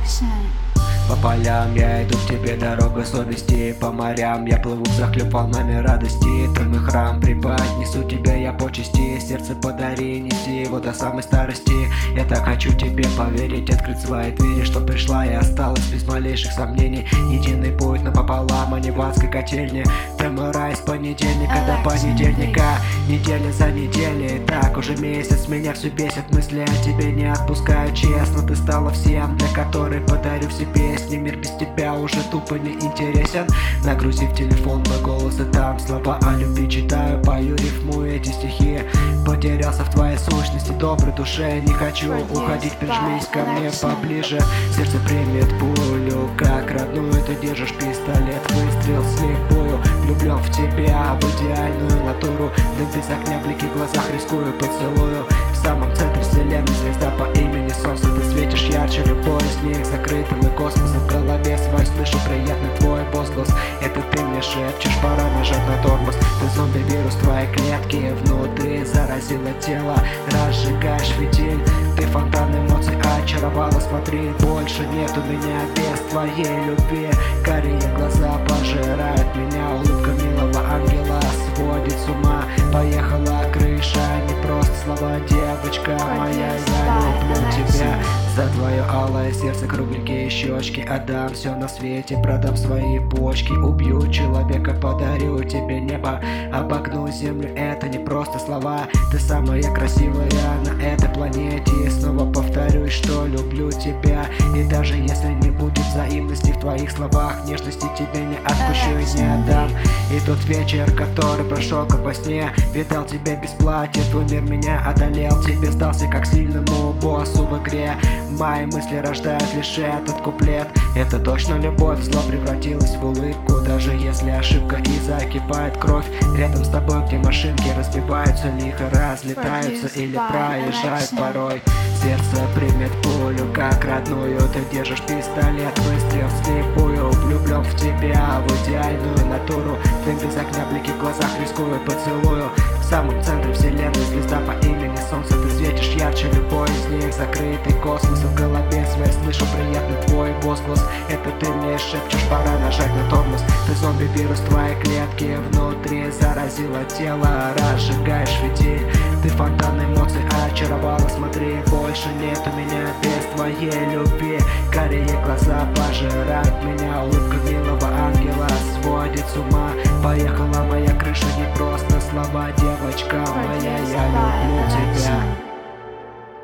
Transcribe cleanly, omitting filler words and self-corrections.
По полям я иду к тебе, дорога совести. По морям я плыву взахлеб волнами радости. Ты мой храм, преподнесу тебе я почести. Сердце подари, неси его до самой старости. Я так хочу тебе поверить, открыть свои двери, что пришла и осталась без малейших сомнений. Единый путь напополам, а не в адской котельне. Ты мой рай с понедельника до понедельника. Неделя за неделей, так уже месяц. Меня все бесит, мысли о тебе не отпускаю. Честно, ты стала всем, для которой подарю все песни. Мир без тебя уже тупо не интересен. Нагрузив телефон мой голос, и там слова о любви читаю, пою, рифмую эти стихи. Потерялся в твоей сущности, доброй душе. Не хочу уходить, прижмись ко мне поближе. Сердце примет пулю, как родную. Ты держишь пистолет, выстрел слепую. Влюблен в тебя, в идеальную натуру. Дым без огня, блики в глазах, рискую поцелую. В самом центре вселенной звезда по имени Солнце. Ты светишь ярче любой из них, закрытым и космосом. В голове свой слышу приятный твой возглас. Это ты мне шепчешь, пора нажать на тормоз. Ты зомби-вирус, твои клетки внутри заразило тело, разжигаешь фитиль. Ты фонтан эмоций очаровала, смотри, больше нет у меня без твоей любви. Карие глаза пожирают меня, улыбка милого ангела сводит с ума. Поехала крыша, не просто слова, девочка моя, я люблю тебя. За твое алое сердце, кругленькие щечки, отдам все на свете, продам свои почки. Убью человека, подарю тебе небо, обогну землю, это не просто слова. Ты самая красивая на этой планете. И снова повторюсь, что люблю тебя. И даже если не будет взаимности в твоих словах, нежности тебе не отпущу и не отдам. И тот вечер, который прошел как во сне, видал тебя без платья, твой мир меня одолел. Тебе сдался как сильному боссу в игре. Мои мысли рождают лишь этот куплет. Это точно любовь, зло превратилось в улыбку. Даже если ошибка и закипает кровь, рядом с тобой, где машинки разбиваются, лихо разлетаются или проезжают порой. Сердце примет пулю, как родную. Ты держишь пистолет, выстрел вслепую. Влюблен в тебя, в идеальную натуру. Дым без огня, блики в глазах, рискую поцелую. В самом центре вселенной звезда по имени Солнце. Ты светишь ярче любой из них, закрытый космос. В голове связь, слышу приятный твой возглас. Это ты мне шепчешь, пора нажать на тормоз. Ты зомби-вирус, твои клетки внутри заразило тело, разжигаешь фитиль. Ты фонтан эмоций очаровала, смотри, больше нет у меня без твоей любви. Карие глаза пожирают меня, улыбка милого ангела сводит с ума. Поехала моя крыша,